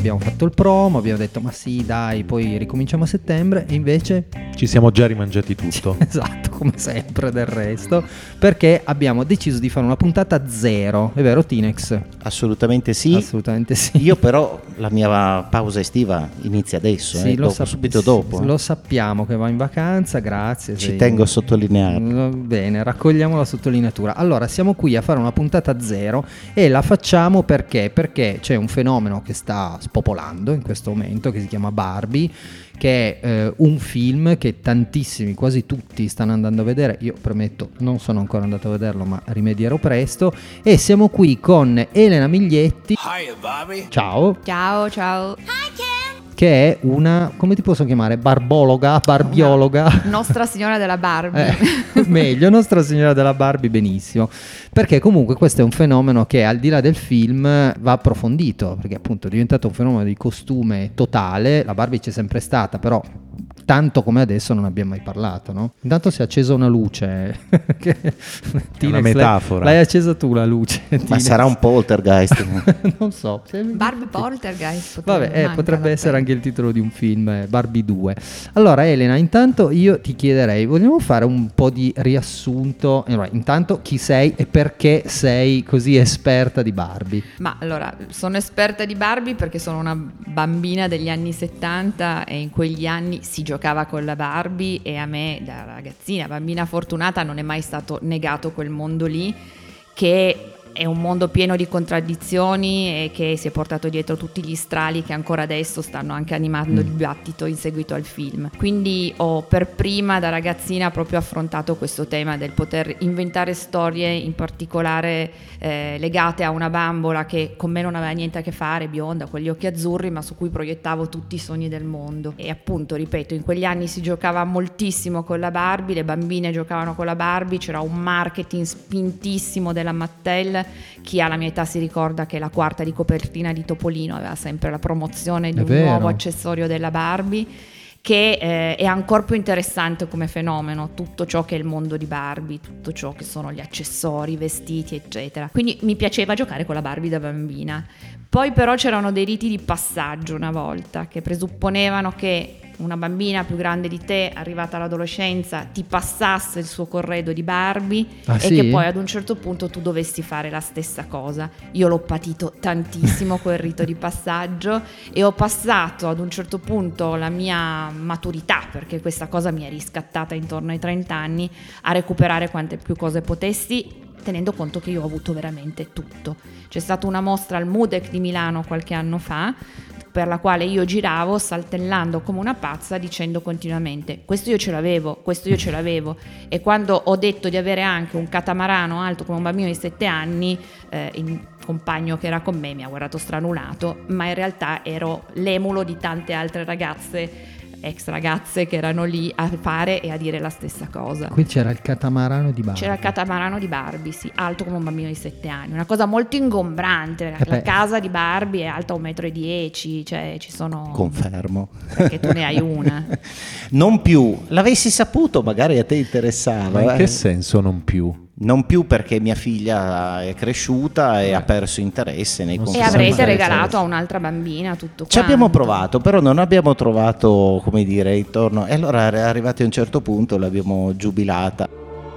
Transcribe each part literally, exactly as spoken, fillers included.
abbiamo fatto il promo, abbiamo detto ma sì dai, poi ricominciamo a settembre, e invece ci siamo già rimangiati tutto. Esatto, come sempre del resto, perché abbiamo deciso di fare una puntata zero, è vero Tinex? Assolutamente sì. Assolutamente sì. Io però la mia pausa estiva inizia adesso, sì, eh, lo dopo, sap- subito dopo. Lo eh. sappiamo che va in vacanza, grazie. Ci sei... tengo a sottolinearlo. Bene, raccogliamo la sottolineatura. Allora, siamo qui a fare una puntata zero e la facciamo perché? Perché c'è un fenomeno che sta spopolando in questo momento che si chiama Barbie, che è eh, un film che tantissimi, quasi tutti stanno andando a vedere. Io premetto, non sono ancora andato a vederlo, ma rimedierò presto. E siamo qui con Elena Miglietti. Hi Barbie. Ciao. Ciao, ciao. Che è una, come ti posso chiamare? Barbologa, barbiologa. Nostra Signora della Barbie. Eh, meglio, Nostra Signora della Barbie, benissimo. Perché comunque questo è un fenomeno che al di là del film va approfondito, perché appunto è diventato un fenomeno di costume totale. La Barbie c'è sempre stata, però tanto come adesso non abbiamo mai parlato, no? Intanto si è accesa una luce. che... È una metafora. L'hai, l'hai accesa tu la luce. Ma Tinex. sarà un poltergeist. Non so. Barbie Poltergeist. Vabbè, eh, potrebbe essere anche il titolo di un film, eh, Barbie due. Allora Elena, intanto io ti chiederei, vogliamo fare un po' di riassunto? Allora, intanto chi sei e perché sei così esperta di Barbie? Ma allora, sono esperta di Barbie perché sono una bambina degli anni settanta e in quegli anni si giocava con la Barbie e a me, da ragazzina, bambina fortunata, non è mai stato negato quel mondo lì, che è un mondo pieno di contraddizioni e che si è portato dietro tutti gli strali che ancora adesso stanno anche animando il dibattito in seguito al film. Quindi ho per prima da ragazzina proprio affrontato questo tema del poter inventare storie, in particolare eh, legate a una bambola che con me non aveva niente a che fare, bionda, con gli occhi azzurri, ma su cui proiettavo tutti i sogni del mondo. E appunto, ripeto, in quegli anni si giocava moltissimo con la Barbie, le bambine giocavano con la Barbie, c'era un marketing spintissimo della Mattel. Chi ha la mia età si ricorda che la quarta di copertina di Topolino aveva sempre la promozione di È un vero. nuovo accessorio della Barbie, che eh, è ancora più interessante come fenomeno, tutto ciò che è il mondo di Barbie, tutto ciò che sono gli accessori, i vestiti eccetera. Quindi mi piaceva giocare con la Barbie da bambina. Poi però c'erano dei riti di passaggio una volta che presupponevano che una bambina più grande di te, arrivata all'adolescenza, ti passasse il suo corredo di Barbie Ah, e sì? che poi ad un certo punto tu dovessi fare la stessa cosa. Io l'ho patito tantissimo quel rito di passaggio e ho passato ad un certo punto la mia maturità, perché questa cosa mi è riscattata intorno ai trenta anni, a recuperare quante più cose potessi, tenendo conto che io ho avuto veramente tutto. C'è stata una mostra al MUDEC di Milano qualche anno fa, per la quale io giravo saltellando come una pazza dicendo continuamente questo io ce l'avevo, questo io ce l'avevo, e quando ho detto di avere anche un catamarano alto come un bambino di sette anni, eh, il compagno che era con me mi ha guardato stranulato, ma in realtà ero l'emulo di tante altre ragazze, ex ragazze che erano lì a fare e a dire la stessa cosa. Qui c'era il catamarano di Barbie. C'era il catamarano di Barbie, sì, alto come un bambino di sette anni, una cosa molto ingombrante. Eh la beh. casa di Barbie è alta un metro e dieci, cioè ci sono... Confermo. Perché tu ne hai una. Non più. L'avessi saputo magari a te interessava. Ma in eh. che senso non più? Non più perché mia figlia è cresciuta e ha perso interesse nei Non E si confronti. avrete Insomma, regalato a un'altra bambina tutto Ci quanto. abbiamo provato, però non abbiamo trovato, come dire, intorno. E allora arrivati a un certo punto l'abbiamo giubilata.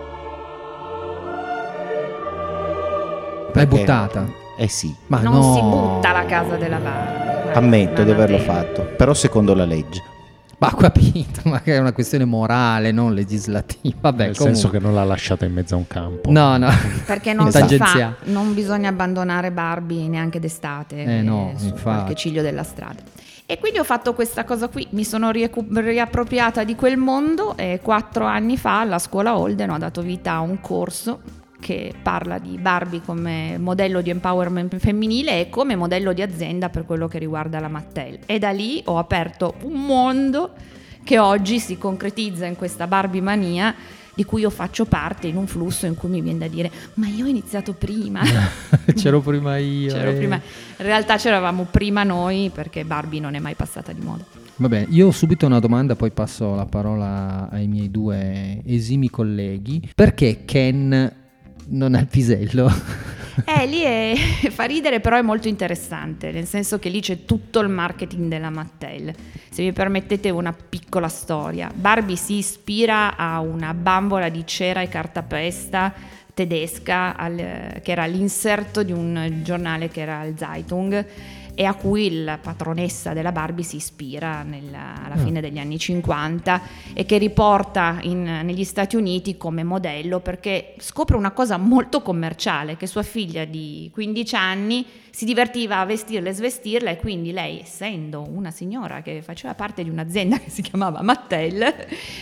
L'hai Perché- buttata? Eh sì, Ma Non no. si butta la casa della Barbie. guarda, ammetto di non averlo aveva. fatto, però secondo la legge. Ma ho capito, ma che è una questione morale, non legislativa. Vabbè, Nel comunque. senso che non l'ha lasciata in mezzo a un campo. No, no. Perché non Esatto. si fa, Tangenziale. non bisogna abbandonare Barbie neanche d'estate Eh no, su infatti. qualche ciglio della strada. E quindi ho fatto questa cosa qui, mi sono riecu- riappropriata di quel mondo e quattro anni fa alla scuola Holden ho dato vita a un corso che parla di Barbie come modello di empowerment femminile e come modello di azienda per quello che riguarda la Mattel. E da lì ho aperto un mondo che oggi si concretizza in questa Barbie mania di cui io faccio parte, in un flusso in cui mi viene da dire ma io ho iniziato prima. C'ero prima io. C'ero eh. prima. In realtà c'eravamo prima noi perché Barbie non è mai passata di moda. Va bene, io ho subito una domanda, poi passo la parola ai miei due esimi colleghi. Perché Ken non ha il pisello? Eh, lì è, fa ridere, però è molto interessante, nel senso che lì c'è tutto il marketing della Mattel. Se mi permettete una piccola storia, Barbie si ispira a una bambola di cera e cartapesta tedesca al, che era l'inserto di un giornale che era il Zeitung, e a cui la patronessa della Barbie si ispira nella, alla fine degli anni cinquanta, e che riporta in, negli Stati Uniti come modello, perché scopre una cosa molto commerciale, che sua figlia di quindici anni si divertiva a vestirla e svestirla, e quindi lei, essendo una signora che faceva parte di un'azienda che si chiamava Mattel,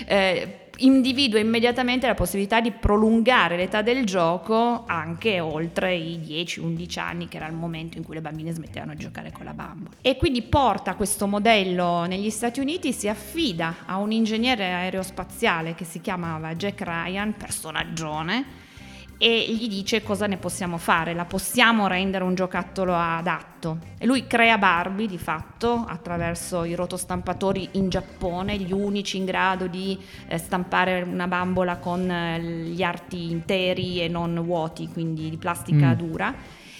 eh, individua immediatamente la possibilità di prolungare l'età del gioco anche oltre i dieci undici anni, che era il momento in cui le bambine smettevano di giocare con la bambola, e quindi porta questo modello negli Stati Uniti, si affida a un ingegnere aerospaziale che si chiamava Jack Ryan, personaggione, e gli dice cosa ne possiamo fare, la possiamo rendere un giocattolo adatto, e lui crea Barbie di fatto attraverso i rotostampatori in Giappone, gli unici in grado di eh, stampare una bambola con eh, gli arti interi e non vuoti, quindi di plastica mm. dura.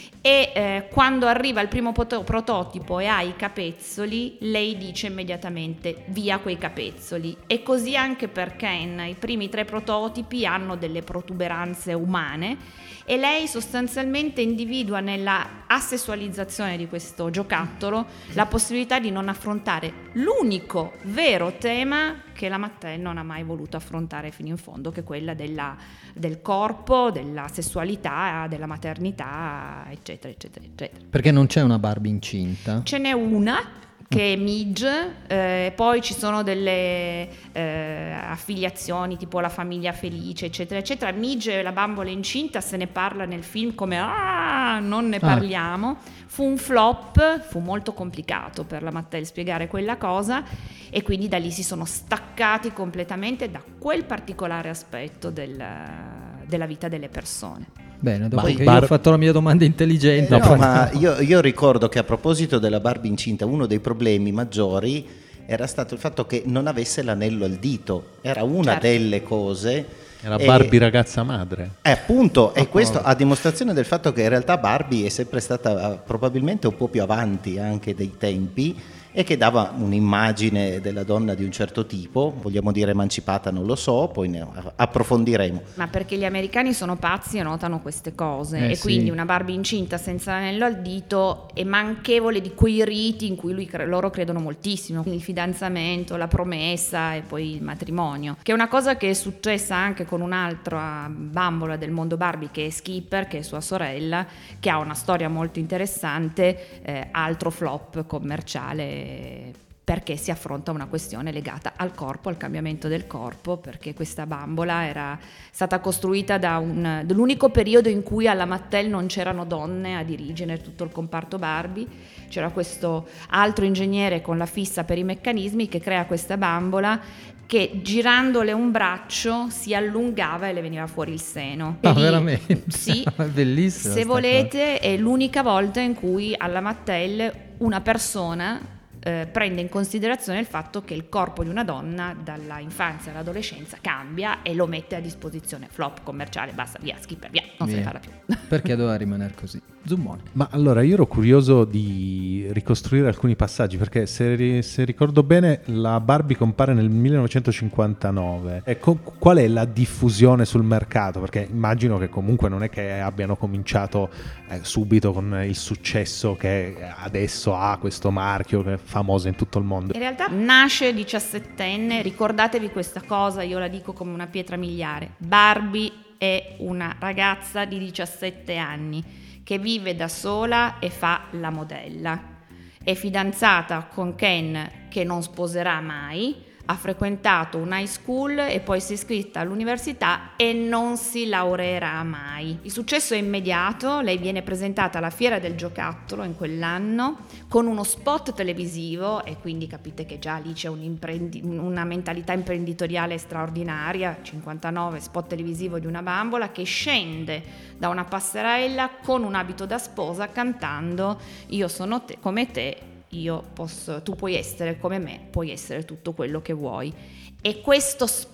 E eh, quando arriva il primo poto- prototipo e ha i capezzoli, lei dice immediatamente via quei capezzoli, e così anche per Ken. I primi tre prototipi hanno delle protuberanze umane, e lei sostanzialmente individua nella asessualizzazione di questo giocattolo la possibilità di non affrontare l'unico vero tema che la Mattel non ha mai voluto affrontare fino in fondo, che è quella della, del corpo, della sessualità, della maternità, eccetera, eccetera, eccetera. Perché non c'è una Barbie incinta? Ce n'è una, che è Midge, eh, poi ci sono delle eh, affiliazioni tipo la famiglia felice, eccetera, eccetera. Midge, la bambola incinta, se ne parla nel film come ah, non ne parliamo. Ah. Fu un flop, fu molto complicato per la Mattel spiegare quella cosa, e quindi da lì si sono staccati completamente da quel particolare aspetto del, della vita delle persone. Bene, dopo Bar- che bar- io ho fatto la mia domanda intelligente. Eh, no, ma io, io ricordo che a proposito della Barbie incinta, uno dei problemi maggiori era stato il fatto che non avesse l'anello al dito. Era una certo. delle cose. Era Barbie e, ragazza madre. Eh, appunto, e questo a dimostrazione del fatto che in realtà Barbie è sempre stata probabilmente un po' più avanti anche dei tempi, e che dava un'immagine della donna di un certo tipo, vogliamo dire emancipata, non lo so, poi ne approfondiremo. Ma perché gli americani sono pazzi e notano queste cose, eh, e sì. quindi una Barbie incinta senza l'anello al dito è manchevole di quei riti in cui lui, loro credono moltissimo, il fidanzamento, la promessa e poi il matrimonio, che è una cosa che è successa anche con un'altra bambola del mondo Barbie, che è Skipper, che è sua sorella, che ha una storia molto interessante, eh, altro flop commerciale, perché si affronta una questione legata al corpo, al cambiamento del corpo, perché questa bambola era stata costruita da un, dall'unico periodo in cui alla Mattel non c'erano donne a dirigere tutto il comparto Barbie. C'era questo altro ingegnere con la fissa per i meccanismi che crea questa bambola che, girandole un braccio, si allungava e le veniva fuori il seno. Ah, lì, veramente? Sì, è bellissimo. se volete cosa. È l'unica volta in cui alla Mattel una persona Eh, prende in considerazione il fatto che il corpo di una donna dalla infanzia all'adolescenza cambia, e lo mette a disposizione. Flop commerciale, basta, via, Skipper, via, non via. Se ne parla più. Perché doveva rimanere così? Zummone. Ma allora io ero curioso di ricostruire alcuni passaggi, perché se, se ricordo bene la Barbie compare nel millenovecentocinquantanove. Ecco, qual è la diffusione sul mercato? Perché immagino che comunque non è che abbiano cominciato eh, subito con il successo che adesso ha questo marchio che è famoso in tutto il mondo. In realtà nasce diciassettenne, ricordatevi questa cosa, io la dico come una pietra miliare. Barbie è una ragazza di diciassette anni che vive da sola e fa la modella. È fidanzata con Ken, che non sposerà mai, ha frequentato un high school e poi si è iscritta all'università e non si laureerà mai. Il successo è immediato, lei viene presentata alla Fiera del Giocattolo in quell'anno con uno spot televisivo, e quindi capite che già lì c'è un imprendi- una mentalità imprenditoriale straordinaria. cinquantanove, spot televisivo di una bambola che scende da una passerella con un abito da sposa cantando "Io sono te, come te, io posso, tu puoi essere come me, puoi essere tutto quello che vuoi". E questo spacco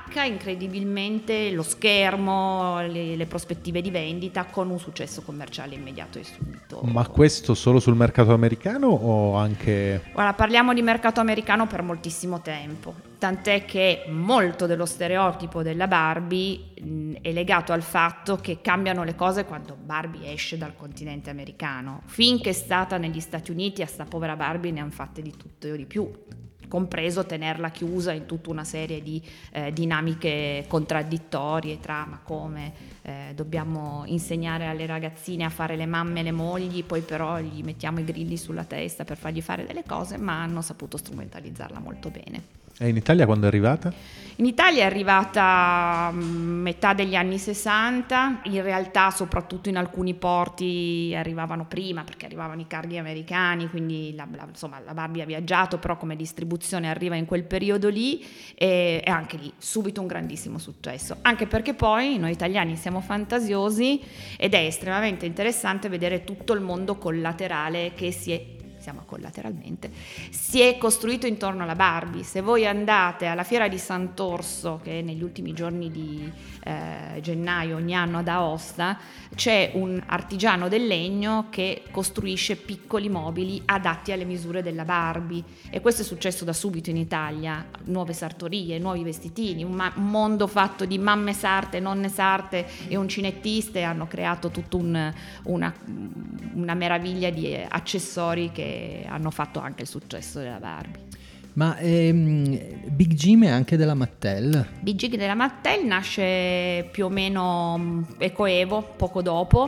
spacca incredibilmente lo schermo, le, le prospettive di vendita, con un successo commerciale immediato e subito. Ma questo solo sul mercato americano o anche... Guarda, parliamo di mercato americano per moltissimo tempo, tant'è che molto dello stereotipo della Barbie mh, è legato al fatto che cambiano le cose quando Barbie esce dal continente americano. Finché è stata negli Stati Uniti, a sta povera Barbie ne hanno fatte di tutto e di più, compreso tenerla chiusa in tutta una serie di eh, dinamiche contraddittorie tra ma come eh, dobbiamo insegnare alle ragazzine a fare le mamme e le mogli, poi però gli mettiamo i grilli sulla testa per fargli fare delle cose, ma hanno saputo strumentalizzarla molto bene. E in Italia quando è arrivata? In Italia è arrivata a metà degli anni sessanta, in realtà soprattutto in alcuni porti arrivavano prima perché arrivavano i carghi americani, quindi la, la, insomma, la Barbie ha viaggiato, però come distribuzione arriva in quel periodo lì e, e anche lì subito un grandissimo successo, anche perché poi noi italiani siamo fantasiosi ed è estremamente interessante vedere tutto il mondo collaterale che si è siamo collateralmente, si è costruito intorno alla Barbie. Se voi andate alla fiera di Sant'Orso, che è negli ultimi giorni di eh, gennaio ogni anno ad Aosta, c'è un artigiano del legno che costruisce piccoli mobili adatti alle misure della Barbie e questo è successo da subito in Italia, nuove sartorie, nuovi vestitini, un, ma- un mondo fatto di mamme sarte, nonne sarte e uncinettiste hanno creato tutta un, una, una meraviglia di accessori che hanno fatto anche il successo della Barbie. Ma ehm, Big Jim è anche della Mattel? Big Jim della Mattel nasce più o meno ecoevo, poco dopo,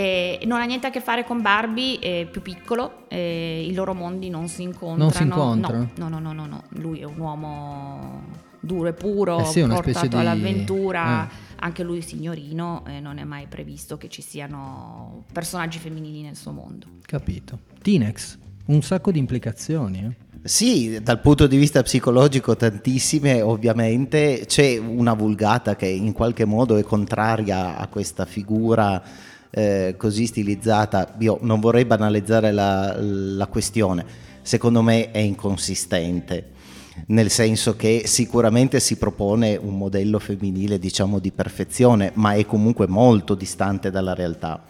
e non ha niente a che fare con Barbie, è più piccolo, e i loro mondi non si incontrano. Non si incontrano? No, no, no, no, no. Lui è un uomo duro e puro, eh sì, una portato specie di... all'avventura, eh. anche lui signorino, e non è mai previsto che ci siano personaggi femminili nel suo mondo. Capito. T-Nex, un sacco di implicazioni, eh? Sì, dal punto di vista psicologico tantissime, ovviamente. C'è una vulgata che in qualche modo è contraria a questa figura eh, così stilizzata. Io non vorrei banalizzare la, la questione, secondo me è inconsistente, nel senso che sicuramente si propone un modello femminile, diciamo, di perfezione, ma è comunque molto distante dalla realtà.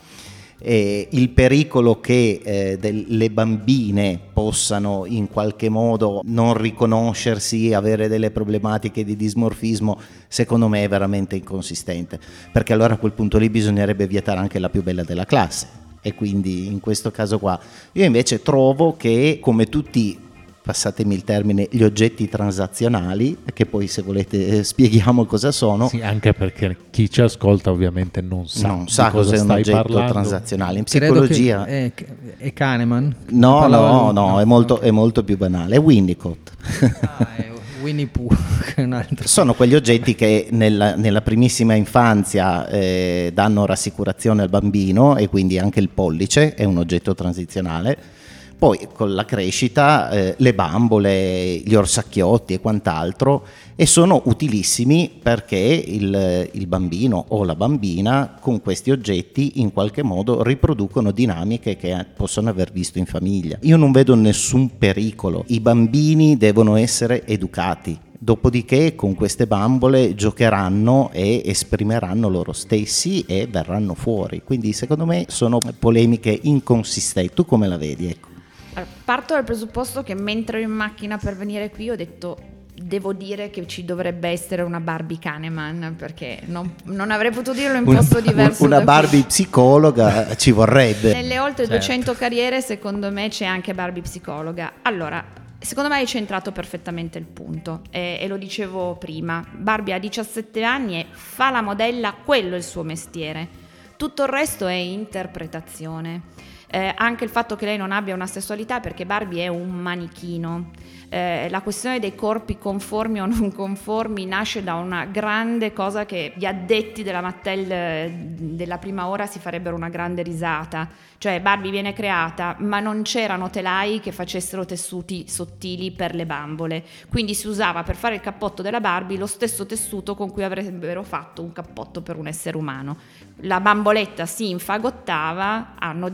Eh, il pericolo che eh, del, le bambine possano in qualche modo non riconoscersi, avere delle problematiche di dismorfismo, secondo me è veramente inconsistente, perché allora a quel punto lì bisognerebbe vietare anche la più bella della classe, e quindi in questo caso qua io invece trovo che, come tutti, passatemi il termine, gli oggetti transazionali, che poi se volete spieghiamo cosa sono. Sì, anche perché chi ci ascolta ovviamente non sa, non sa cosa cos'è un oggetto parlando. transazionale. In psicologia è, è Kahneman. no no di... no, no è molto, okay. è molto più banale, è Winnicott. Ah, è Winnie Pooh, che è un altro. Sono quegli oggetti che nella, nella primissima infanzia eh, danno rassicurazione al bambino, e quindi anche il pollice è un oggetto transizionale. Poi con la crescita eh, le bambole, gli orsacchiotti e quant'altro, e sono utilissimi perché il, il bambino o la bambina con questi oggetti in qualche modo riproducono dinamiche che possono aver visto in famiglia. Io non vedo nessun pericolo, i bambini devono essere educati. Dopodiché con queste bambole giocheranno e esprimeranno loro stessi e verranno fuori. Quindi secondo me sono polemiche inconsistenti. Tu come la vedi? Ecco. Parto dal presupposto che mentre ero in macchina per venire qui ho detto: devo dire che ci dovrebbe essere una Barbie Kahneman, perché non, non avrei potuto dirlo in una, posto diverso. Una da Barbie qui. Psicologa ci vorrebbe. Nelle oltre Certo. duecento carriere secondo me c'è anche Barbie psicologa. Allora, secondo me hai centrato perfettamente il punto, e, e lo dicevo prima. Barbie ha diciassette anni e fa la modella, quello è il suo mestiere. Tutto il resto è interpretazione. Eh, anche il fatto che lei non abbia una sessualità, perché Barbie è un manichino. Eh, la questione dei corpi conformi o non conformi nasce da una grande cosa che gli addetti della Mattel eh, della prima ora si farebbero una grande risata. Cioè Barbie viene creata, ma non c'erano telai che facessero tessuti sottili per le bambole, quindi si usava per fare il cappotto della Barbie lo stesso tessuto con cui avrebbero fatto un cappotto per un essere umano. La bamboletta si infagottava, hanno deciso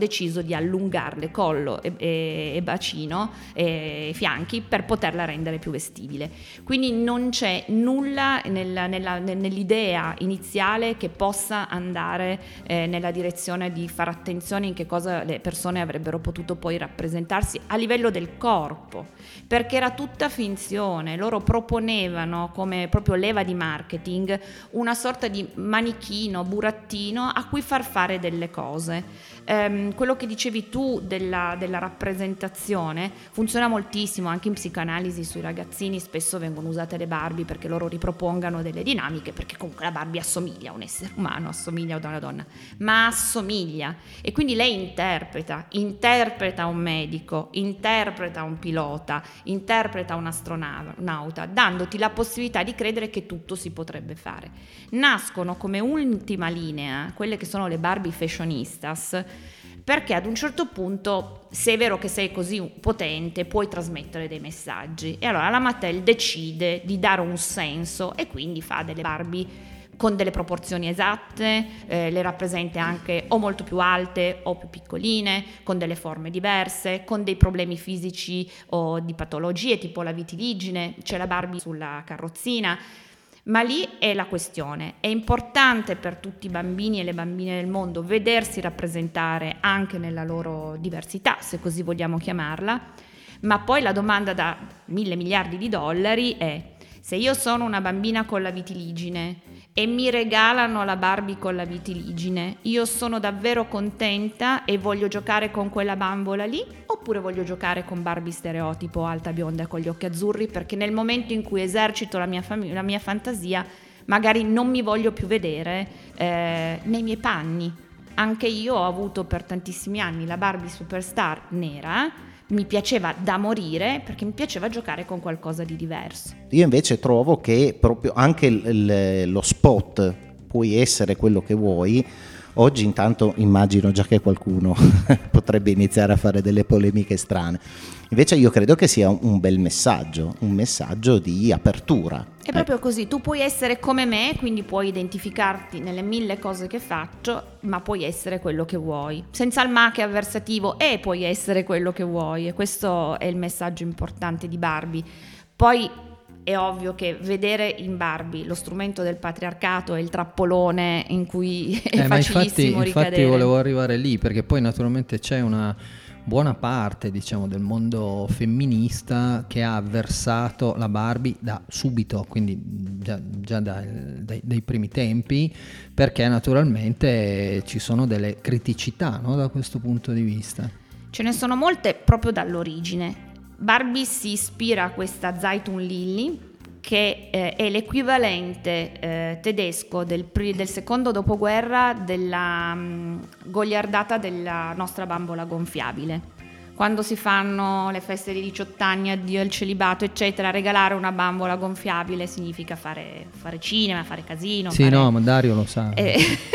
di allungarle collo e, e, e bacino e fianchi per poterla rendere più vestibile. Quindi non c'è nulla nella, nella, nell'idea iniziale che possa andare eh, nella direzione di fare attenzione in che cosa le persone avrebbero potuto poi rappresentarsi a livello del corpo, perché era tutta finzione. Loro proponevano come proprio leva di marketing una sorta di manichino, burattino a cui far fare delle cose. Um, quello che dicevi tu della, della rappresentazione funziona moltissimo anche in psicoanalisi. Sui ragazzini spesso vengono usate le Barbie perché loro ripropongano delle dinamiche, perché comunque la Barbie assomiglia a un essere umano, assomiglia a una donna, ma assomiglia, e quindi lei interpreta interpreta un medico, interpreta un pilota, interpreta un astronauta, dandoti la possibilità di credere che tutto si potrebbe fare. Nascono come ultima linea quelle che sono le Barbie fashionistas, perché ad un certo punto, se è vero che sei così potente, puoi trasmettere dei messaggi, e allora la Mattel decide di dare un senso e quindi fa delle Barbie con delle proporzioni esatte, eh, le rappresenta anche o molto più alte o più piccoline, con delle forme diverse, con dei problemi fisici o di patologie tipo la vitiligine. C'è la Barbie sulla carrozzina. Ma lì è la questione. È importante per tutti i bambini e le bambine del mondo vedersi rappresentare anche nella loro diversità, se così vogliamo chiamarla, ma poi la domanda da mille miliardi di dollari è: se io sono una bambina con la vitiligine e mi regalano la Barbie con la vitiligine, io sono davvero contenta e voglio giocare con quella bambola lì, oppure voglio giocare con Barbie stereotipo alta bionda con gli occhi azzurri, perché nel momento in cui esercito la mia, fam- la mia fantasia magari non mi voglio più vedere eh, nei miei panni. Anche io ho avuto per tantissimi anni la Barbie superstar nera, mi piaceva da morire perché mi piaceva giocare con qualcosa di diverso. Io invece trovo che proprio anche l- l- lo spot, puoi essere quello che vuoi. Oggi intanto immagino già che qualcuno potrebbe iniziare a fare delle polemiche strane. Invece io credo che sia un bel messaggio, un messaggio di apertura. È proprio così, tu puoi essere come me, quindi puoi identificarti nelle mille cose che faccio, ma puoi essere quello che vuoi, senza il ma che è avversativo, e puoi essere quello che vuoi, e questo è il messaggio importante di Barbie. Poi è ovvio che vedere in Barbie lo strumento del patriarcato e il trappolone in cui è eh, facilissimo infatti, ricadere. Infatti volevo arrivare lì, perché poi naturalmente c'è una buona parte, diciamo, del mondo femminista che ha avversato la Barbie da subito, quindi già, già dai, dai, dai primi tempi, perché naturalmente ci sono delle criticità, no, da questo punto di vista. Ce ne sono molte proprio dall'origine. Barbie si ispira a questa Zeitung Lilly, che eh, è l'equivalente eh, tedesco del, pri- del secondo dopoguerra della um, goliardata della nostra bambola gonfiabile. Quando si fanno le feste di diciotto anni, addio al celibato, eccetera, regalare una bambola gonfiabile significa fare, fare cinema, fare casino. Sì, fare... no, ma Dario lo sa. Eh...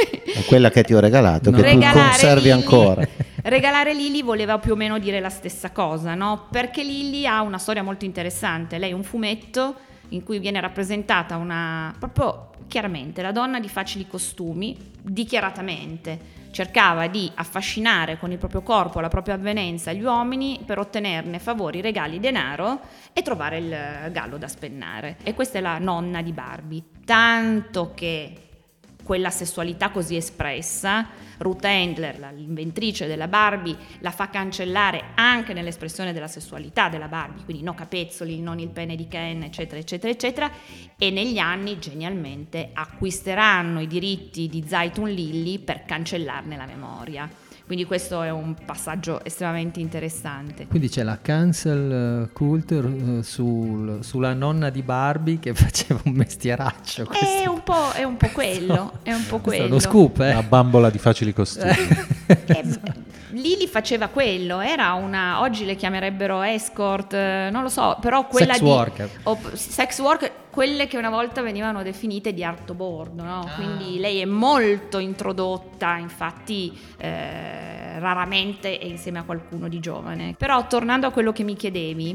È quella che ti ho regalato, No. che tu Regalare conservi Lilly- ancora. Regalare Lilly voleva più o meno dire la stessa cosa, no? Perché Lilly ha una storia molto interessante. Lei è un fumetto in cui viene rappresentata una, proprio chiaramente, la donna di facili costumi, dichiaratamente cercava di affascinare con il proprio corpo, la propria avvenenza gli uomini per ottenerne favori, regali, denaro e trovare il gallo da spennare. E questa è la nonna di Barbie, tanto che quella sessualità così espressa, Ruth Handler, l'inventrice della Barbie, la fa cancellare anche nell'espressione della sessualità della Barbie, quindi no capezzoli, non il pene di Ken, eccetera, eccetera, eccetera, e negli anni genialmente acquisteranno i diritti di Zeitung Lilly per cancellarne la memoria. Quindi questo è un passaggio estremamente interessante. Quindi c'è la cancel culture sul, sulla nonna di Barbie che faceva un mestieraccio. È un po', è un po' quello, è un po' quello. È uno scoop, eh? Una bambola di facili costumi. Eh, Lilly faceva quello, era una, oggi le chiamerebbero escort, eh, non lo so, però quella Sex di worker. o, sex worker, quelle che una volta venivano definite di artobordo, no? Ah. Quindi lei è molto introdotta, infatti eh, raramente è insieme a qualcuno di giovane. Però tornando a quello che mi chiedevi,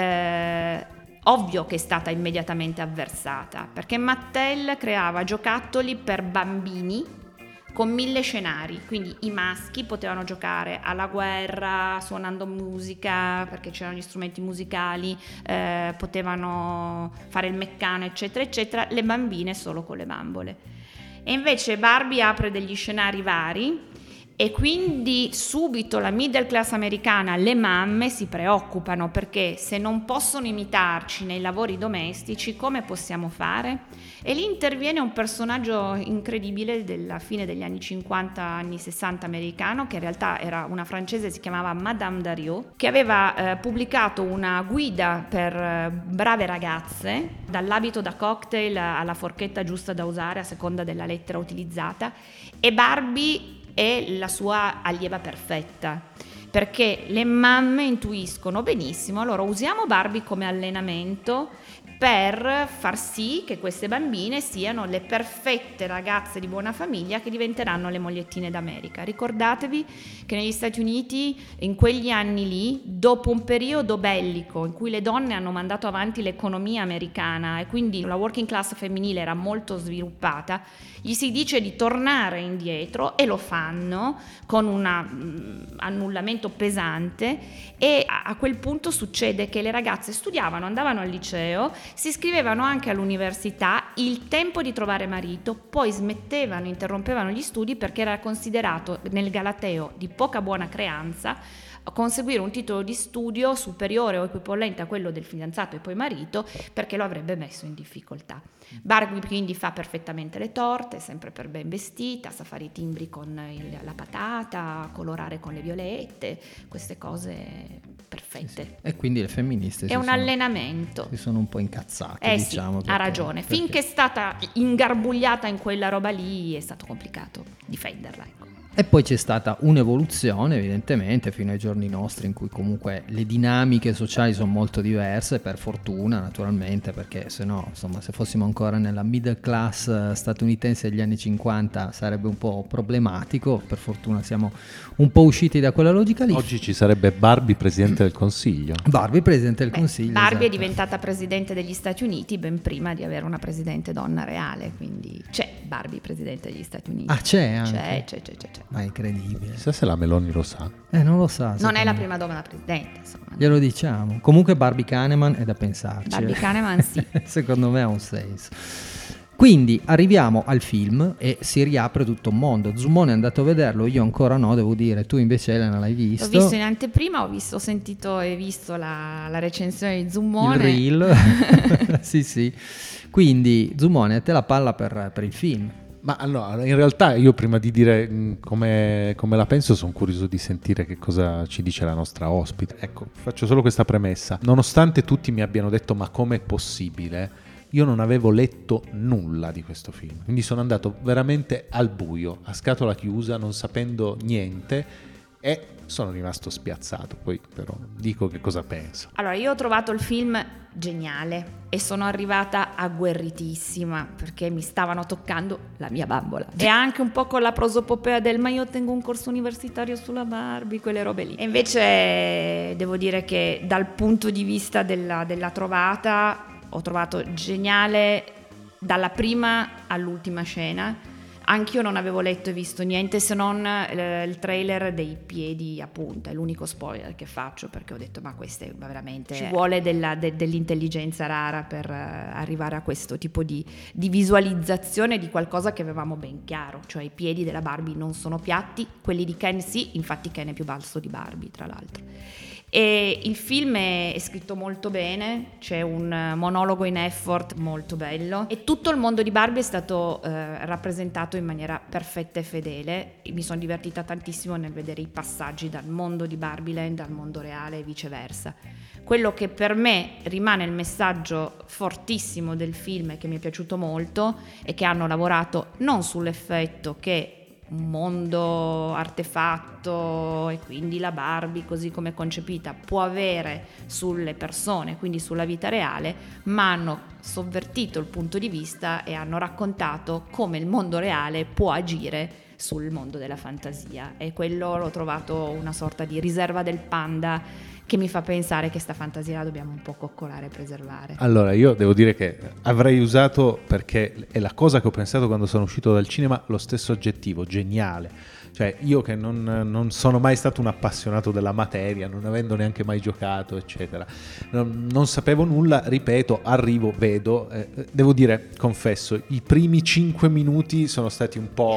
eh, ovvio che è stata immediatamente avversata, perché Mattel creava giocattoli per bambini con mille scenari, quindi i maschi potevano giocare alla guerra suonando musica perché c'erano gli strumenti musicali, eh, potevano fare il meccano eccetera eccetera, le bambine solo con le bambole. E invece Barbie apre degli scenari vari e quindi subito la middle class americana, le mamme si preoccupano, perché se non possono imitarci nei lavori domestici, come possiamo fare? E lì interviene un personaggio incredibile della fine degli anni cinquanta, anni sessanta americano, che in realtà era una francese, si chiamava Madame Darieux, che aveva eh, pubblicato una guida per eh, brave ragazze, dall'abito da cocktail alla forchetta giusta da usare a seconda della lettera utilizzata, e Barbie è la sua allieva perfetta, perché le mamme intuiscono benissimo, allora usiamo Barbie come allenamento per far sì che queste bambine siano le perfette ragazze di buona famiglia che diventeranno le mogliettine d'America. Ricordatevi che negli Stati Uniti, in quegli anni lì, dopo un periodo bellico in cui le donne hanno mandato avanti l'economia americana e quindi la working class femminile era molto sviluppata, gli si dice di tornare indietro e lo fanno con un um, annullamento pesante, e a, a quel punto succede che le ragazze studiavano, andavano al liceo, si iscrivevano anche all'università, il tempo di trovare marito, poi smettevano, interrompevano gli studi perché era considerato nel Galateo di poca buona creanza conseguire un titolo di studio superiore o equivalente a quello del fidanzato e poi marito, perché lo avrebbe messo in difficoltà. Barbie quindi fa perfettamente le torte, sempre per ben vestita, sa fare i timbri con il, la patata, colorare con le violette, queste cose perfette. Sì, sì. E quindi le femministe è si un sono, allenamento. Si sono un po' incazzate, eh diciamo. Sì, perché, ha ragione. perché... Finché è stata ingarbugliata in quella roba lì è stato complicato difenderla, ecco. E poi c'è stata un'evoluzione evidentemente fino ai giorni nostri, in cui comunque le dinamiche sociali sono molto diverse, per fortuna naturalmente, perché se no, insomma, se fossimo ancora nella middle class statunitense degli anni cinquanta sarebbe un po' problematico. Per fortuna siamo un po' usciti da quella logica lì. Oggi ci sarebbe Barbie presidente del Consiglio. Barbie presidente del Beh, Consiglio. Barbie esatto. è diventata presidente degli Stati Uniti ben prima di avere una presidente donna reale, quindi c'è Barbie presidente degli Stati Uniti. Ah, c'è anche? C'è, c'è, c'è, c'è. c'è. Ma è incredibile. Chissà se la Meloni lo sa. Eh, non lo sa. Non è la me. prima donna presidente, insomma. Glielo diciamo. Comunque Barbie Kahneman è da pensarci. Barbie Kahneman sì. Secondo me ha un senso. Quindi arriviamo al film e si riapre tutto un mondo. Zumone è andato a vederlo, io ancora no, devo dire. Tu invece, Elena, l'hai visto? L'ho visto in anteprima, ho visto, ho sentito e visto la, la recensione di Zumone. Il reel. Sì, sì. Quindi, Zumone, a te la palla per, per il film. Ma allora, in realtà io prima di dire mh, come, come la penso sono curioso di sentire che cosa ci dice la nostra ospite. Ecco, faccio solo questa premessa. Nonostante tutti mi abbiano detto ma com'è possibile, io non avevo letto nulla di questo film. Quindi sono andato veramente al buio, a scatola chiusa, non sapendo niente, e sono rimasto spiazzato. Poi però dico che cosa penso. Allora, io ho trovato il film geniale e sono arrivata agguerritissima perché mi stavano toccando la mia bambola, e anche un po' con la prosopopea del ma io tengo un corso universitario sulla Barbie, quelle robe lì. E invece devo dire che dal punto di vista della, della trovata ho trovato geniale dalla prima all'ultima scena. Anch'io non avevo letto e visto niente se non eh, il trailer dei piedi a punta, è l'unico spoiler che faccio, perché ho detto ma questo è veramente, ci vuole della, de, dell'intelligenza rara per uh, arrivare a questo tipo di, di visualizzazione di qualcosa che avevamo ben chiaro, cioè i piedi della Barbie non sono piatti, quelli di Ken sì, infatti Ken è più basso di Barbie tra l'altro. E il film è, è scritto molto bene, c'è un monologo in effort molto bello e tutto il mondo di Barbie è stato eh, rappresentato in maniera perfetta e fedele. Mi sono divertita tantissimo nel vedere i passaggi dal mondo di Barbieland al mondo reale e viceversa. Quello che per me rimane il messaggio fortissimo del film e che mi è piaciuto molto è che hanno lavorato non sull'effetto che un mondo artefatto e quindi la Barbie così come è concepita può avere sulle persone, quindi sulla vita reale, ma hanno sovvertito il punto di vista e hanno raccontato come il mondo reale può agire sul mondo della fantasia, e quello l'ho trovato una sorta di riserva del panda che mi fa pensare che sta fantasia la dobbiamo un po' coccolare e preservare. Allora, io devo dire che avrei usato, perché è la cosa che ho pensato quando sono uscito dal cinema, lo stesso aggettivo, geniale. Cioè, io che non, non sono mai stato un appassionato della materia, non avendo neanche mai giocato, eccetera, non, non sapevo nulla, ripeto, arrivo, vedo, eh, devo dire, confesso, i primi cinque minuti sono stati un po'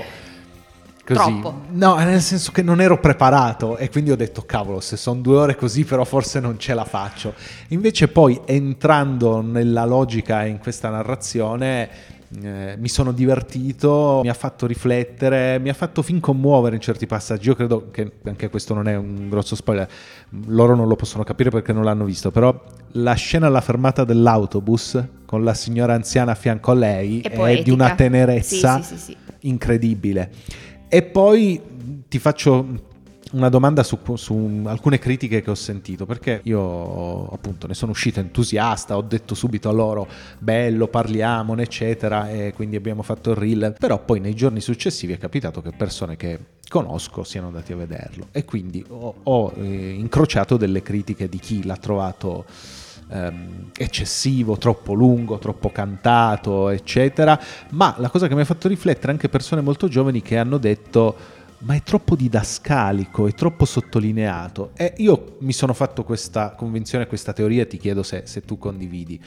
così. Troppo. No, nel senso che non ero preparato e quindi ho detto, cavolo, se sono due ore così però forse non ce la faccio. Invece poi, entrando nella logica in questa narrazione, Eh, mi sono divertito, mi ha fatto riflettere, mi ha fatto fin commuovere in certi passaggi. Io credo che anche questo non è un grosso spoiler, loro non lo possono capire perché non l'hanno visto, però la scena alla fermata dell'autobus con la signora anziana a fianco a lei è, è di una tenerezza sì, sì, sì, sì. incredibile. E poi ti faccio una domanda su, su alcune critiche che ho sentito, perché io appunto ne sono uscito entusiasta, ho detto subito a loro bello, parliamone eccetera, e quindi abbiamo fatto il reel, però poi nei giorni successivi è capitato che persone che conosco siano andati a vederlo e quindi ho, ho eh, incrociato delle critiche di chi l'ha trovato ehm, eccessivo, troppo lungo, troppo cantato eccetera, ma la cosa che mi ha fatto riflettere anche persone molto giovani che hanno detto ma è troppo didascalico, è troppo sottolineato. E io mi sono fatto questa convinzione, questa teoria, e ti chiedo se, se tu condividi.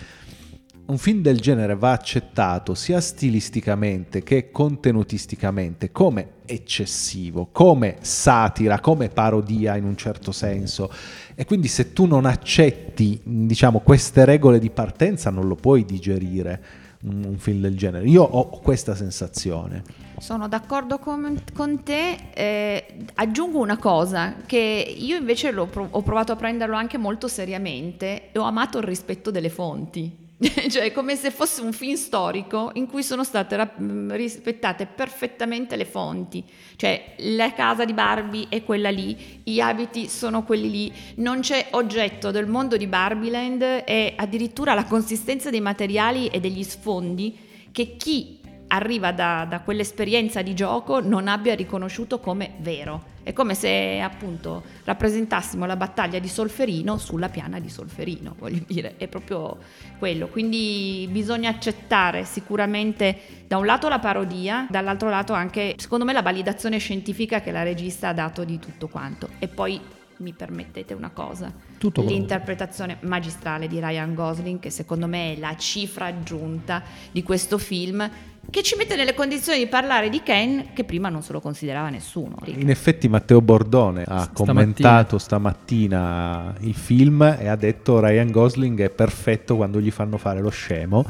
Un film del genere va accettato sia stilisticamente che contenutisticamente come eccessivo, come satira, come parodia in un certo senso. E quindi se tu non accetti, diciamo, queste regole di partenza, non lo puoi digerire un, un film del genere. Io ho questa sensazione. Sono d'accordo con, con te, eh, aggiungo una cosa, che io invece l'ho prov- ho provato a prenderlo anche molto seriamente e ho amato il rispetto delle fonti. Cioè come se fosse un film storico in cui sono state rap- rispettate perfettamente le fonti, cioè la casa di Barbie è quella lì, gli abiti sono quelli lì, non c'è oggetto del mondo di Barbieland e addirittura la consistenza dei materiali e degli sfondi che chi arriva da, da quell'esperienza di gioco non abbia riconosciuto come vero. È come se appunto rappresentassimo la battaglia di Solferino sulla piana di Solferino, voglio dire, è proprio quello. Quindi bisogna accettare sicuramente da un lato la parodia, dall'altro lato anche, secondo me, la validazione scientifica che la regista ha dato di tutto quanto. E poi mi permettete una cosa, tutto l'interpretazione magistrale di Ryan Gosling, che secondo me è la cifra aggiunta di questo film, che ci mette nelle condizioni di parlare di Ken che prima non se lo considerava nessuno. In effetti Matteo Bordone ha stamattina. commentato stamattina il film e ha detto Ryan Gosling è perfetto quando gli fanno fare lo scemo,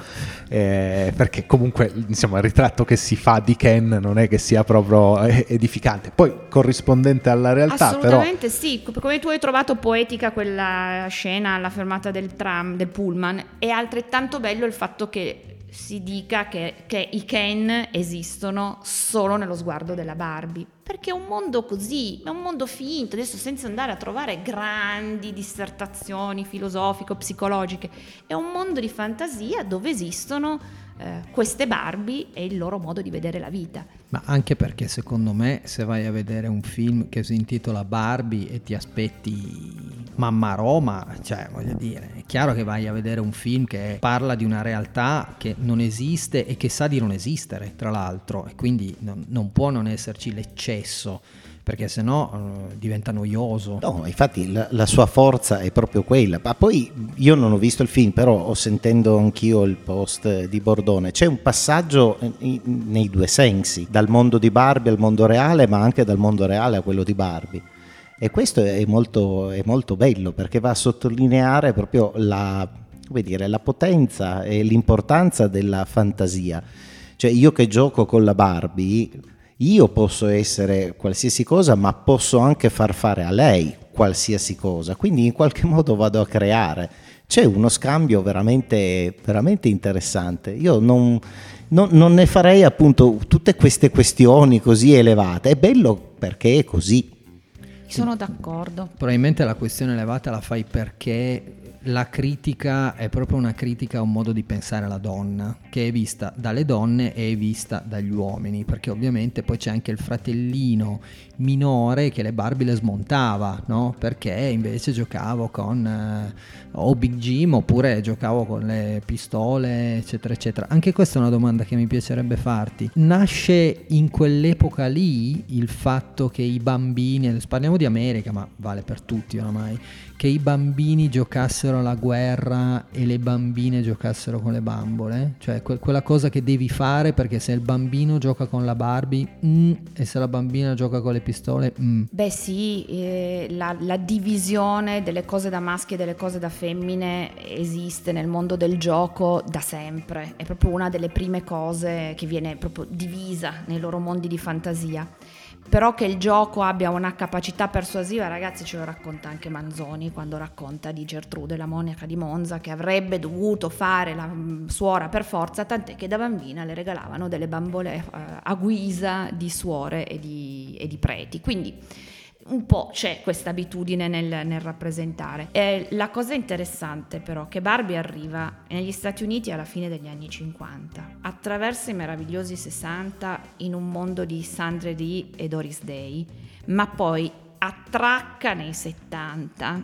eh, perché comunque insomma il ritratto che si fa di Ken non è che sia proprio edificante, poi corrispondente alla realtà. Assolutamente però... sì, come tu hai trovato poetica quella scena alla fermata del tram, del pullman, è altrettanto bello il fatto che si dica che, che i Ken esistono solo nello sguardo della Barbie, perché è un mondo così, è un mondo finto, adesso senza andare a trovare grandi dissertazioni filosofico-psicologiche, è un mondo di fantasia dove esistono eh, queste Barbie e il loro modo di vedere la vita. Ma anche perché secondo me se vai a vedere un film che si intitola Barbie e ti aspetti Mamma Roma, cioè voglio dire, è chiaro che vai a vedere un film che parla di una realtà che non esiste e che sa di non esistere, tra l'altro, e quindi non, non può non esserci l'eccesso, perché sennò uh, diventa noioso. No, infatti la, la sua forza è proprio quella. Ma poi io non ho visto il film, però ho sentendo anch'io il post di Bordone. C'è un passaggio in, nei due sensi, dal mondo di Barbie al mondo reale, ma anche dal mondo reale a quello di Barbie. E questo è molto, è molto bello, perché va a sottolineare proprio la, come dire, la potenza e l'importanza della fantasia. Cioè io che gioco con la Barbie, io posso essere qualsiasi cosa, ma posso anche far fare a lei qualsiasi cosa, quindi in qualche modo vado a creare. C'è uno scambio veramente, veramente interessante. Io non, non, non ne farei appunto tutte queste questioni così elevate. È bello perché è così. Sono d'accordo. Probabilmente la questione elevata la fai perché la critica è proprio una critica a un modo di pensare alla donna, che è vista dalle donne e è vista dagli uomini, perché ovviamente poi c'è anche il fratellino minore che le Barbie le smontava, no? Perché invece giocavo con eh, o Big Jim oppure giocavo con le pistole, eccetera eccetera. Anche questa è una domanda che mi piacerebbe farti. Nasce in quell'epoca lì il fatto che i bambini, parliamo di America ma vale per tutti oramai, che i bambini giocassero alla guerra e le bambine giocassero con le bambole, cioè que- quella cosa che devi fare, perché se il bambino gioca con la Barbie mm, e se la bambina gioca con le pistole mm. Beh sì, eh, la, la divisione delle cose da maschi e delle cose da femmine esiste nel mondo del gioco da sempre, è proprio una delle prime cose che viene proprio divisa nei loro mondi di fantasia. Però che il gioco abbia una capacità persuasiva, ragazzi, ce lo racconta anche Manzoni quando racconta di Gertrude, la monaca di Monza, che avrebbe dovuto fare la mh, suora per forza, tant'è che da bambina le regalavano delle bambole eh, a guisa di suore e di, e di preti. Quindi un po' c'è questa abitudine nel, nel rappresentare. E la cosa interessante però che Barbie arriva negli Stati Uniti alla fine degli anni cinquanta, attraversa i meravigliosi sessanta in un mondo di Sandra Dee e Doris Day, ma poi attracca nei settanta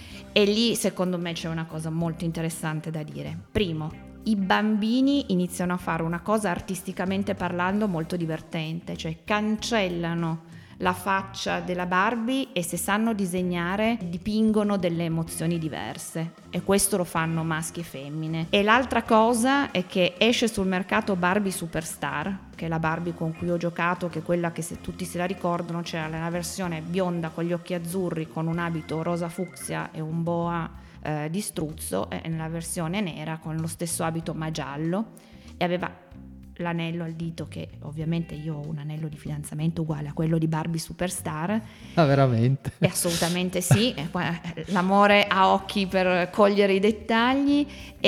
e lì secondo me c'è una cosa molto interessante da dire. Primo, i bambini iniziano a fare una cosa artisticamente parlando molto divertente, cioè cancellano la faccia della Barbie e se sanno disegnare dipingono delle emozioni diverse, e questo lo fanno maschi e femmine. E l'altra cosa è che esce sul mercato Barbie Superstar, che è la Barbie con cui ho giocato, che è quella che se tutti se la ricordano, c'era la versione bionda con gli occhi azzurri con un abito rosa fucsia e un boa eh, di struzzo, e nella versione nera con lo stesso abito ma giallo, e aveva l'anello al dito, che ovviamente io ho un anello di fidanzamento uguale a quello di Barbie Superstar. Ah, veramente? E assolutamente sì, l'amore a occhi per cogliere i dettagli.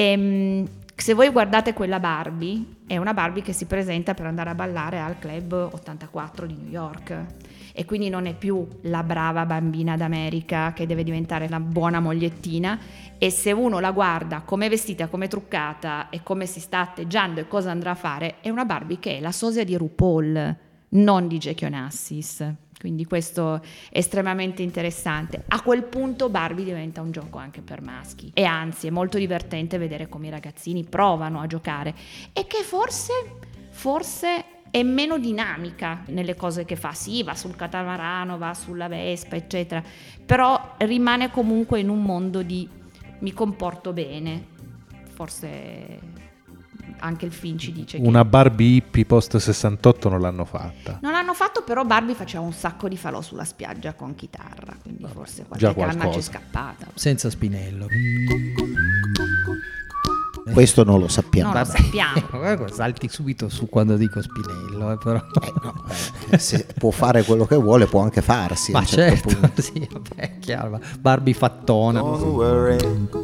E se voi guardate quella Barbie, è una Barbie che si presenta per andare a ballare al Club ottantaquattro di New York, e quindi non è più la brava bambina d'America che deve diventare la buona mogliettina. E se uno la guarda come è vestita, come è truccata e come si sta atteggiando e cosa andrà a fare, è una Barbie che è la sosia di RuPaul, non di Jackie Onassis. Quindi questo è estremamente interessante. A quel punto Barbie diventa un gioco anche per maschi, e anzi è molto divertente vedere come i ragazzini provano a giocare, e che forse forse è meno dinamica nelle cose che fa. Sì, va sul catamarano, va sulla Vespa, eccetera, però rimane comunque in un mondo di mi comporto bene. Forse anche il film ci dice che una Barbie hippie post sessantotto non l'hanno fatta. Non l'hanno fatto, però Barbie faceva un sacco di falò sulla spiaggia con chitarra, quindi vabbè, forse già qualche canna c'è qualcosa. scappata. Senza spinello. Questo non lo sappiamo. Non lo sappiamo. Guarda, salti subito su quando dico spinello, eh, però. Eh, no, eh, se può fare quello che vuole, può anche farsi. Ma a un certo certo, punto. sì, vabbè, è chiaro. Barbie fattona. Don't worry,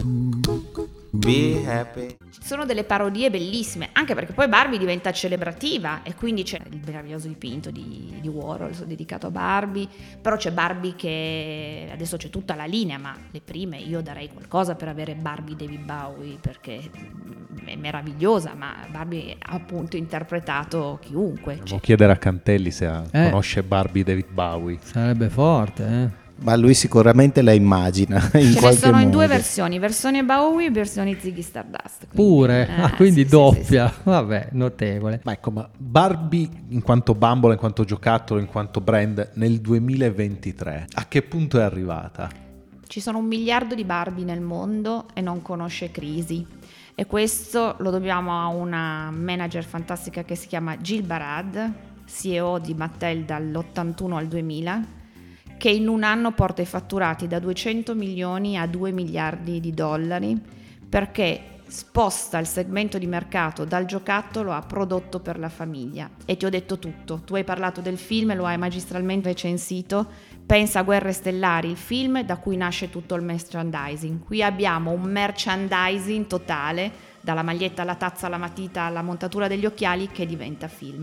be happy. Ci sono delle parodie bellissime, anche perché poi Barbie diventa celebrativa, e quindi c'è il meraviglioso dipinto di, di Warhol dedicato a Barbie, però c'è Barbie che adesso c'è tutta la linea, ma le prime io darei qualcosa per avere Barbie David Bowie, perché è meravigliosa, ma Barbie ha appunto interpretato chiunque. Devo Cioè, chiedere a Cantelli se ha- Eh. conosce Barbie David Bowie. Sarebbe forte, eh. Ma lui sicuramente la immagina in ce ne qualche sono modo. in due versioni, versione Bowie e versione Ziggy Stardust. quindi- Pure, eh, ah, quindi sì, sì, doppia. sì, sì. Vabbè, notevole. Ma ecco, ma Barbie in quanto bambola, in quanto giocattolo, in quanto brand nel duemilaventitré, a che punto è arrivata? Ci sono un miliardo di Barbie nel mondo e non conosce crisi, e questo lo dobbiamo a una manager fantastica che si chiama Jill Barad, C E O di Mattel dall'ottantuno al duemila, che in un anno porta i fatturati da duecento milioni a due miliardi di dollari, perché sposta il segmento di mercato dal giocattolo a prodotto per la famiglia. E ti ho detto tutto, tu hai parlato del film, lo hai magistralmente censito. Pensa a Guerre Stellari, il film da cui nasce tutto il merchandising. Qui abbiamo un merchandising totale, dalla maglietta alla tazza alla matita alla montatura degli occhiali, che diventa film.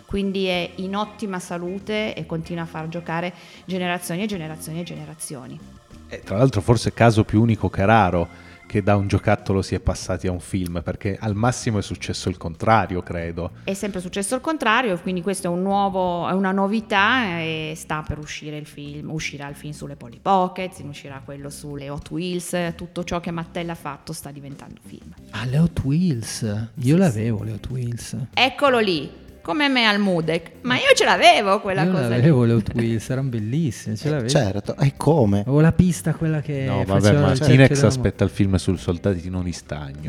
quindi è in ottima salute e continua a far giocare generazioni e generazioni e generazioni. E tra l'altro forse caso più unico che raro che da un giocattolo si è passati a un film, perché al massimo è successo il contrario, credo. È sempre successo il contrario, quindi questo è un nuovo, è una novità e sta per uscire il film, uscirà il film sulle Polly Pocket, uscirà quello sulle Hot Wheels, tutto ciò che Mattel ha fatto sta diventando film. Ah, le Hot Wheels, io Sì, l'avevo le Hot Wheels. Eccolo lì, come me al Mudec, ma io ce l'avevo quella io cosa l'avevo lì. le Hot Wheels, erano bellissime, ce l'avevo. Certo, e come? Avevo la pista quella che No, vabbè, faceva ma il Tinex cerchio d'amore. aspetta il film sul Soldatino di Stagno.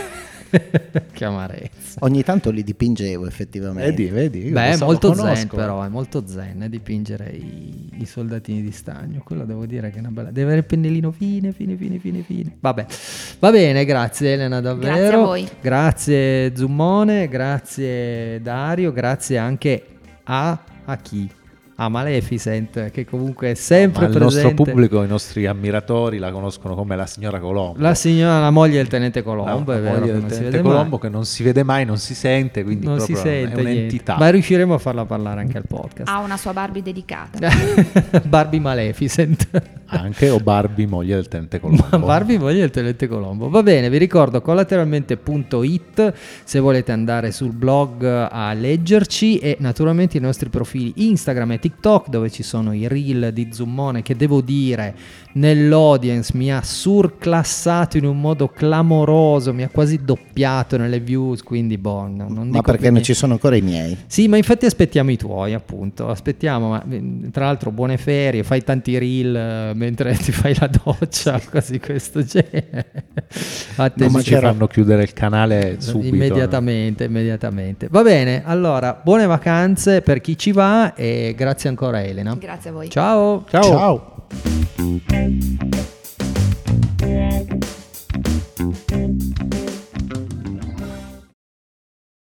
Che amarezza. Ogni tanto li dipingevo effettivamente. Vedi, vedi. io Beh, lo è so, molto lo zen conosco. però, è molto zen eh, dipingere i, i soldatini di stagno. Quello devo dire che è una bella... Deve avere il pennellino fine, fine, fine, fine, fine. Vabbè, va bene, grazie Elena davvero. Grazie a voi. Grazie Zummone, grazie Dario, grazie anche a, a chi? A Maleficent, che comunque è sempre Ma il presente. nostro pubblico, i nostri ammiratori la conoscono come la signora Colombo. La signora, la moglie del tenente Colombo, La è vero, moglie che del non si tenente vede Colombo mai. che non si vede mai, non si sente, quindi Non si proprio sente è un'entità. niente. Ma riusciremo a farla parlare anche al podcast. Ha una sua Barbie dedicata. Barbie Maleficent. Anche o Barbie, moglie del tenente Colombo. Barbie moglie del tenente Colombo. Va bene, vi ricordo collateralmente punto it se volete andare sul blog a leggerci, e naturalmente i nostri profili Instagram e TikTok, dove ci sono i reel di Zummone che, devo dire, nell'audience mi ha surclassato in un modo clamoroso, mi ha quasi doppiato nelle views, quindi boh, no, non Ma dico perché più non niente. ci sono ancora i miei? Sì, ma infatti aspettiamo i tuoi, appunto, aspettiamo, ma tra l'altro buone ferie, fai tanti reel eh, mentre ti fai la doccia, così questo genere. Non Attenzione. ci fanno chiudere il canale subito. Immediatamente, immediatamente. Va bene, allora, buone vacanze per chi ci va e grazie ancora Elena. Grazie a voi. Ciao. Ciao. Ciao.